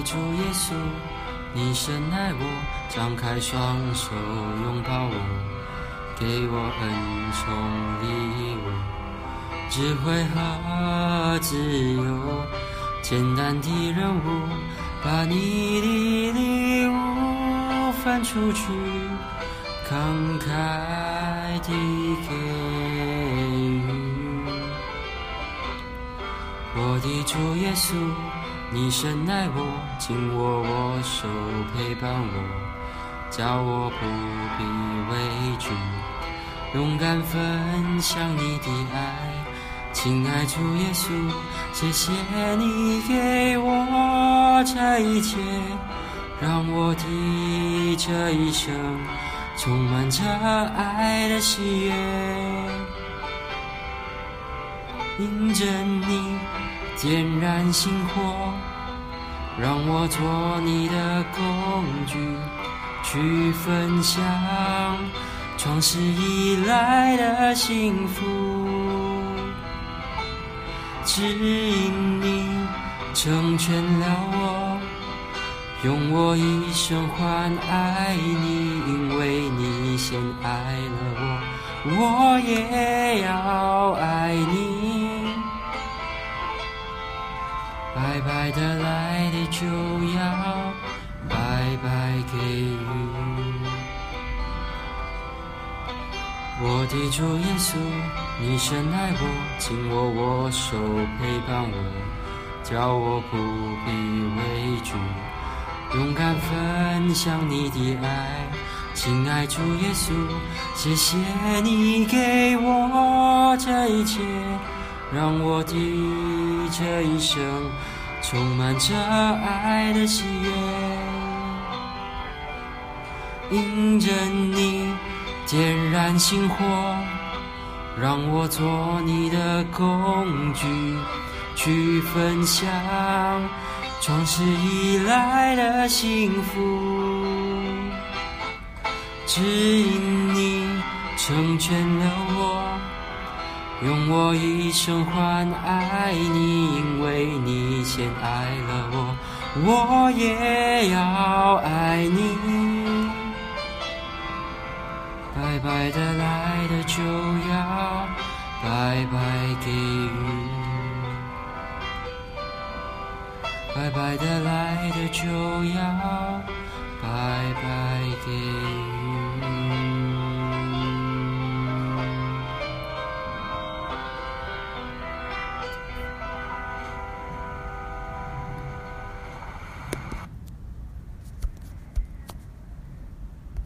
的主耶稣，你深爱我，张开双手拥抱我，给我恩宠礼物，智慧和自由，简单的任务，把你的礼物分出去，慷慨地给予。我的主耶稣，你深爱我，紧握我手，陪伴我，叫我不必畏惧，勇敢分享你的爱。亲爱主耶稣，谢谢你给我这一切，让我的这一生充满着爱的喜悦。因着你点燃星火，让我做你的工具，去分享创世以来的幸福。指引你成全了我，用我一生换爱你，因为你先爱了我，我也要爱你。白白的来的就要白白给予。我的主耶稣，你深爱我，紧握我手，陪伴我，叫我不必畏惧，勇敢分享你的爱。亲爱主耶稣，谢谢你给我这一切，让我的这一生充满着爱的喜悦。因着你点燃星火，让我做你的工具，去分享创世以来的幸福。指引你成全了我，用我一生换爱你，因为你先爱了我，我也要爱你。白白的来的就要白白给予，白白的来的就要白白给予。